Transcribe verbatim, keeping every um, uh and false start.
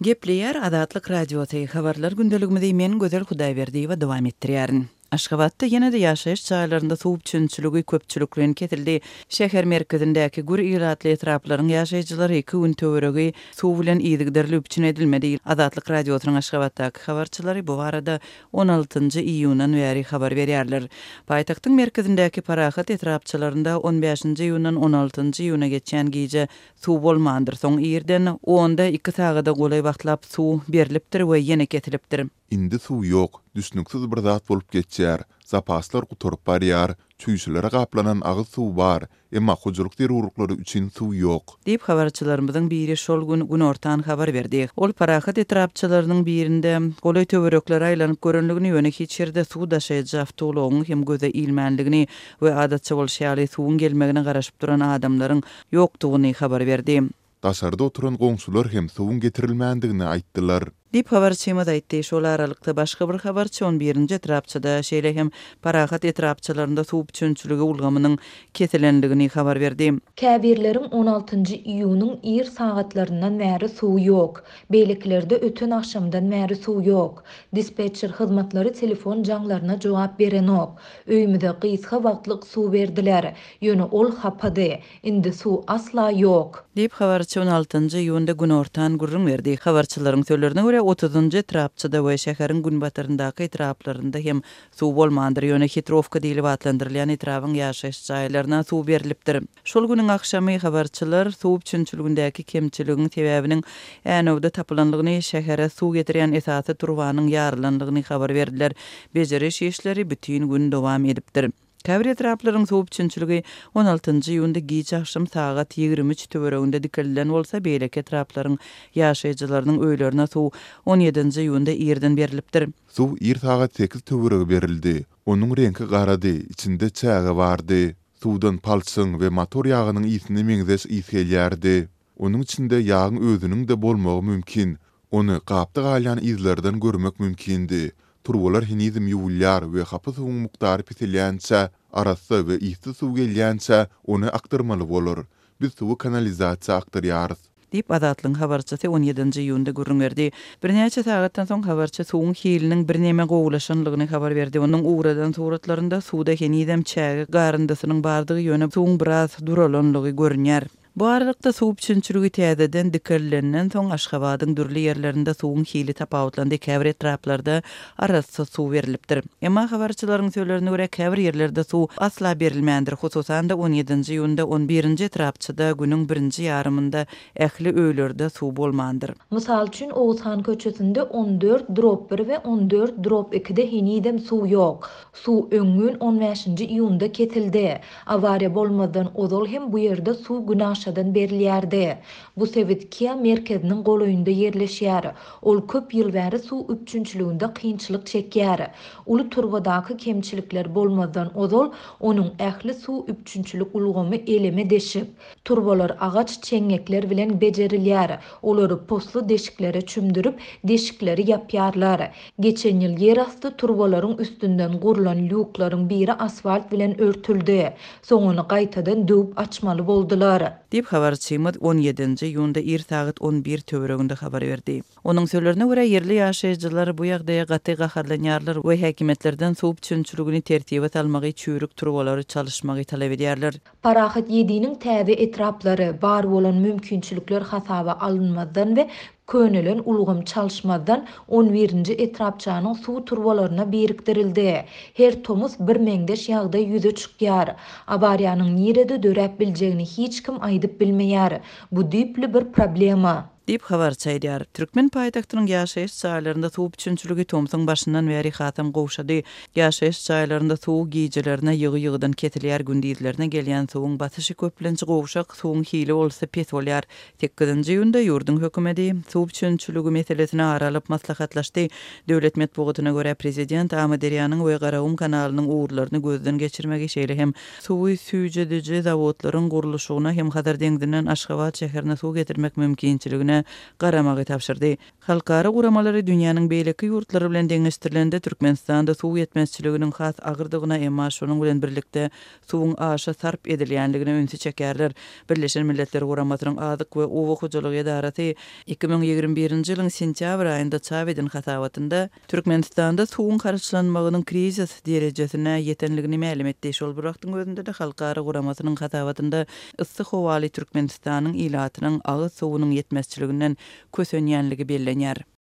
Gepleyer Adatlyk radioty habarlar gündeligimizde men Gözel Hudaýberdi we dowam etdirýärin. Aşgabatda ýene-de ýaşaýyş çaýlaryna suwup çünçüligi köpçüliklen ketildi. Şäher merkezindäki gur ýylatly etraplaryň ýaşaýjylary iki gün töweregi suw bilen ýygydyrylyp için edilmedi. Adatlyk radiosynyň Aşgabatdaky habarçylary bu barada on altynjy iýunyň bäri habar berýärler. Paýtagtyň merkezindäki parahat etrapçylarynda on beşinji iýundan on altynjy iýuna geçen gije suw bolmandyr. Soň ýerden onda iki sagada golay wagtlap suw berilipdir we ýene ketilipdir. Indi suw ýok, düşnüksiz bir zat bolup geçýär. Zapaslar guturup barýar, çüýşülere gaplanan agyz suw bar, emma hujuluk derurlukları üçin suw ýok. Diýip habarçylarymyzyň biri şol gün gün ortan habar berdi. Ol parahat etrapçylarynyň birinde golay töwerekler aýlanyp görenligini ýöne hiç ýerde suw daşaýjy awtoglaryň hem göze ilmänligini we adatça bolşaly suwun gelmegine garaşyp duran adamlaryň ýokdugyny habar berdi. Daşarda oturan goňşular hem suwun getirilmändigini aýtdylar. Dip habarçyma da aýtdy, şol aralykda başga bir habarçy on birinji etrapçyda şeýle hem parahat etrapçylarynda suw çünçüligi ulgamynyň kesilenligini habar berdi. Käbirleriň on altynjy iýunyň ýer sagatlarynyň märi suw ýok. Beýleklerde öten akşamdan märi suw ýok. Dispetcher hyzmatlary telefon jaňlaryna jogap berenok. Öýümde gysga wagtlyk suw berdiler. Ýöne ol hapady. Indi suw asla ýok. Dip habarçy on altynjy iýunda gün ortan gurrun berdi. Habarçylaryň söýlerine görä otuzunjy etrapçyda we şäheriň gün batyryndaky etraplarynda hem suw bolmandyr. Ýöne Hitrovka diýilip atlandyrylýan etrabyň ýaşaýyş jaýlaryna suw berilipdir. Şol günüň akşamy habarçylar suw çünçüligindäki kemçiligiň sebäbiniň änewde tapylanlygyny şähere suw getirýän esasy turbanyň ýarlanlygyny habar berdiler. Bejeriş işleri bütün gün dowam edipdir. Käbir etraplaryň suw çünçüligi on altynjy iýunda giç akşam sagat ýigirmi üç töwereginde dikilden bolsa, beýleki etraplaryň ýaşaýjylarynyň öýlerine suw on ýedinji iýunda ýerden berilipdir. Suw ýer sagat sekiz töwerege berildi. Onuň rengi garady, içinde çäge bardy. Suwdan palçyň we motor ýagynyň ýysini meňzeş ýys gelýärdi. Onuň içinde ýagyň özüniň de bolmagy mümkin. Onu gapdy galýan izlerden görmek mümkindi. Turbolar hinizm ýuwulýar we hapy suwuň muktary pitilýänçä, arasy we ýysy suw gelýänçä onu aktarmaly bolar. Biz suwu kanalizasiýa aktarýarys. Diýip Adatlyň habarçysy on ýedinji iýunda gurrun berdi. Bir näçe sagatdan soň habarçy suwun hiliniň bir näme gowulaşanlygyny habar berdi. Onuň ugradan suratlarynda suwda hinizm çäge garyndasynyň bardygy ýöne suwun biraz duralanlygy görünýär. Bu aralykda suw çünçüligi täzeden dikirlenden soň Aşgabatyň dürli ýerlerinde suwun hili tapawutlandy. Käbir etraplarda arasy suw berilipdir. Emma habarçylaryň söýlerine görä käbir ýerlerde suw asla berilmändir. Hususan da on ýedinji iýunda on birinji etrapçyda günüň birinji ýarymynda ähli öýlerde suw bolmandyr. Mysal üçin Oğuzhan köçesinde on dört drop bir we on dört drop ikide hinidem suw ýok. Suw öňün on beşinji iýunda ketildi. Awariýa bolmadan ozal hem bu ýerde suw günaş aşadan berilýärdi. Bu Sowetkiýa merkeziniň golaýynda ýerleşýär. Ol köp ýyl bäri suw üçünçüliginde kynçylyk çekýär. Uly turbadaky kemçilikler bolmadan ozal onuň ähli suw üçünçülik ulgamy eleme deşip, turbalar agaç çeňekler bilen bejerilýär. Olary poslu deşiklere çümdürip deşikleri ýapýarlar. Geçen ýyl ýerasty turbalaryň üstünden gurulan lüklaryň biri asfalt bilen örtüldi. Soňuny gaýtadan döwüp açmaly boldular. Diýip habarçymyz on ýedinji iýunda er sagat on bir töwereginde habar berdi. Onuň söýlerine görä ýerli ýaşaýjylar bu ýagdaýa gaty gaharlanýarlar we häkimetlerden suw çünçüligini tertibe salmagy çürük turbalary çalışmagy talap edýärler. Parahat ýediňiň täze etraplary bar bolan mümkinçilikler hasaba alınmadan we könülen ulgam çalışmadan on birinji etrapçanyň suw turbalaryna biriktirildi. Her tomuz bir meňdeş ýagda ýüze çykýar. Awariýanyň nirede döräp biljegini hiç kim aýdyp bilmeýär. Bu diýipli bir problema. Diýip habarçy aýdýar. Türkmen paýtagtynyň ýaşaýyş çaýlaryna suw çünçüligi Tomsyň başyndan bäri hatam gowşady. Ýaşaýyş çaýlaryna suw gijelerine ýygy-ýygydan ketilýär, gündizlerine gelýän suwuň batyşy köplençi gowşak suwuň hili bolsa pet bolýar. sekizinji iýunda ýurdun hökümeti suw çünçüligi meselesine aralyp maslahatlaşdy. Döwlet medeniýetyne görä prezident Amaderyanyň we Garawum kanalynyň uğurlaryny gözden geçirmegi şeýle hem suwy süýjedici zawodlaryň gurulşygyna hem Hadar deňdinden Aşgabat şäherine suw getirmek mümkinçiligine ýerlerine garamagy tapşyrdy. Halkara guramalary dünýäniň beýleki ýurtlary bilen deňeşdirilende Türkmenistanda suw ýetmezçiliginiň has agyrdygyna emma şonuň bilen birlikde suwuň aşa sarp edilýänligine öňsü çekerler. Birleşen Milletler Guramatynyň azyk we uwa hojalygy edarasy iki bin ýigirme birinji ýylyň sentýabr aýynda çap eden hasawatynda Türkmenistanda suwuň karşylanmagynyň krizis derejesine ýetenligini ma'lum etdi. Şol bir wagtyň özünde de halkara guramatynyň hasawatynda yssyk howaly Türkmenistanyň ilatynyň agyz suwunyň ýetmezçiliginden kösenýänligi bellenýär.